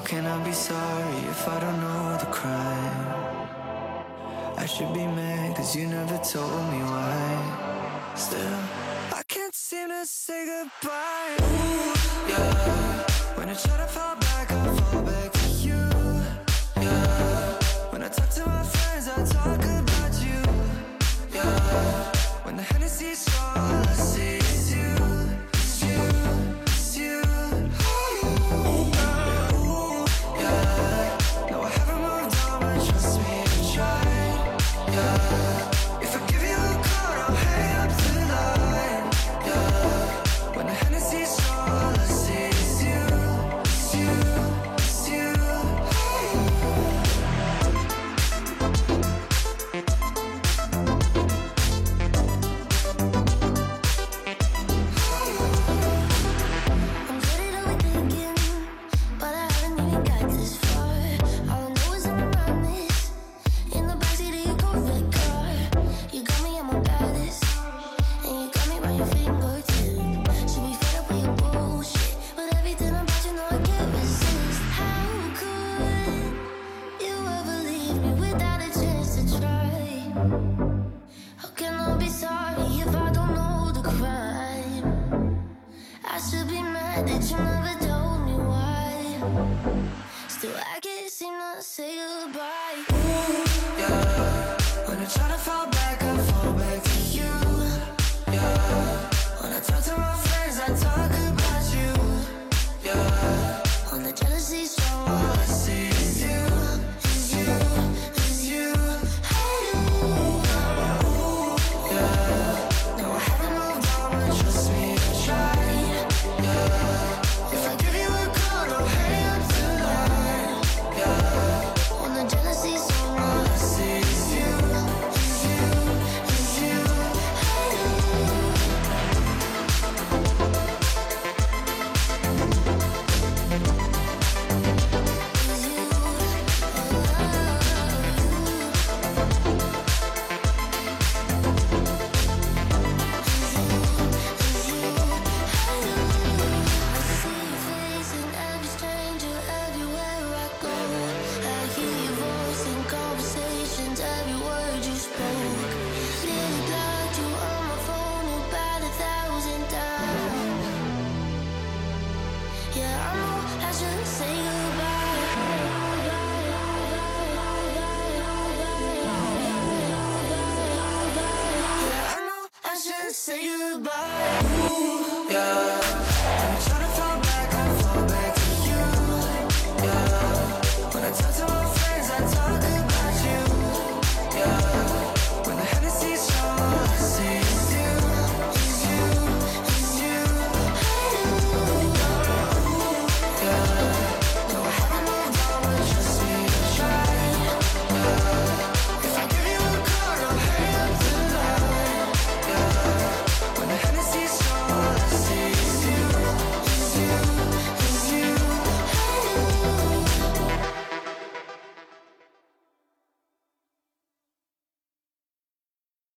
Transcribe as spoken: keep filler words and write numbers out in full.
can I be sorry if I don't know the crime? I should be mad cause you never told me why. Still, I can't seem to say goodbye. Ooh, yeah. When I try to fall back, I fall back to you. Yeah. When I talk to my friends, I talk about you. Yeah. When the Hennessy's strong, all I see is you. It's you, it's you. Ooh, yeah. Ooh, yeah. No, I haven't moved on, but trust me, I tried. Yeah. If I give you a call, I'll hang up the line. Yeah. When the Hennessy's strong, all I see is you. It's you, it's you. I'm good at overthinking, but I haven't even got this far. All I know is I'm around this, in the backseat of your Corvette car. You got me at my baddest, and you got me by your fingertips. Should be fed up with your bullshit, but everything about you know I can't resist. How could you ever leave me without a chance to try? How can I be sorry if I don't know the crime? I should be mad that you never told me why. Still, I can't seem to say goodbye. Yeah. When I try to fall back, I fall